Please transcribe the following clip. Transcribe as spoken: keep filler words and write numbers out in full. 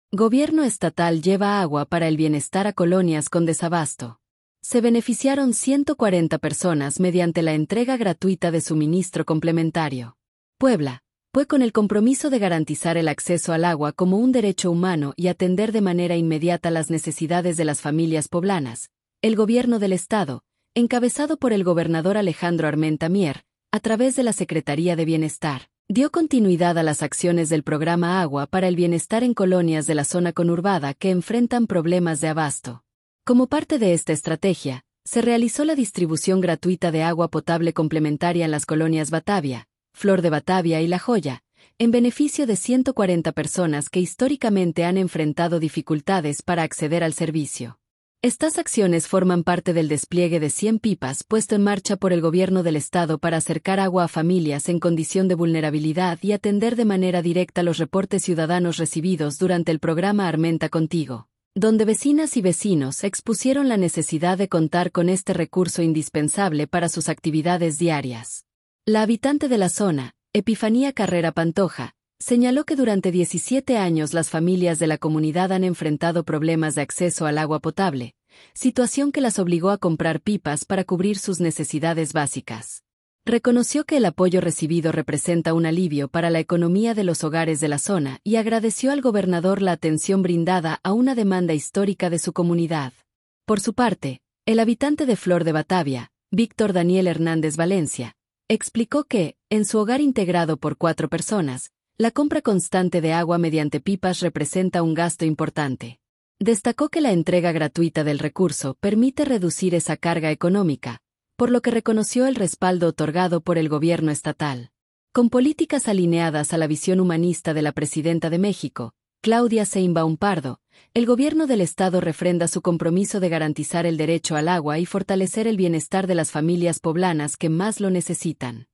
Gobierno estatal lleva agua para el bienestar a colonias con desabasto. Se beneficiaron ciento cuarenta personas mediante la entrega gratuita de suministro complementario. Puebla, pues con el compromiso de garantizar el acceso al agua como un derecho humano y atender de manera inmediata las necesidades de las familias poblanas, el gobierno del estado, encabezado por el gobernador Alejandro Armenta Mier, a través de la Secretaría de Bienestar, dio continuidad a las acciones del programa Agua para el Bienestar en colonias de la zona conurbada que enfrentan problemas de abasto. Como parte de esta estrategia, se realizó la distribución gratuita de agua potable complementaria en las colonias Batavia, Flor de Batavia y La Joya, en beneficio de ciento cuarenta personas que históricamente han enfrentado dificultades para acceder al servicio. Estas acciones forman parte del despliegue de cien pipas puesto en marcha por el gobierno del estado para acercar agua a familias en condición de vulnerabilidad y atender de manera directa los reportes ciudadanos recibidos durante el programa Armenta Contigo, donde vecinas y vecinos expusieron la necesidad de contar con este recurso indispensable para sus actividades diarias. La habitante de la zona, Epifanía Carrera Pantoja, señaló que durante diecisiete años las familias de la comunidad han enfrentado problemas de acceso al agua potable, situación que las obligó a comprar pipas para cubrir sus necesidades básicas. Reconoció que el apoyo recibido representa un alivio para la economía de los hogares de la zona y agradeció al gobernador la atención brindada a una demanda histórica de su comunidad. Por su parte, el habitante de Flor de Batavia, Víctor Daniel Hernández Valencia, explicó que, en su hogar integrado por cuatro personas, la compra constante de agua mediante pipas representa un gasto importante. Destacó que la entrega gratuita del recurso permite reducir esa carga económica, por lo que reconoció el respaldo otorgado por el gobierno estatal. Con políticas alineadas a la visión humanista de la presidenta de México, Claudia Sheinbaum Pardo, el gobierno del estado refrenda su compromiso de garantizar el derecho al agua y fortalecer el bienestar de las familias poblanas que más lo necesitan.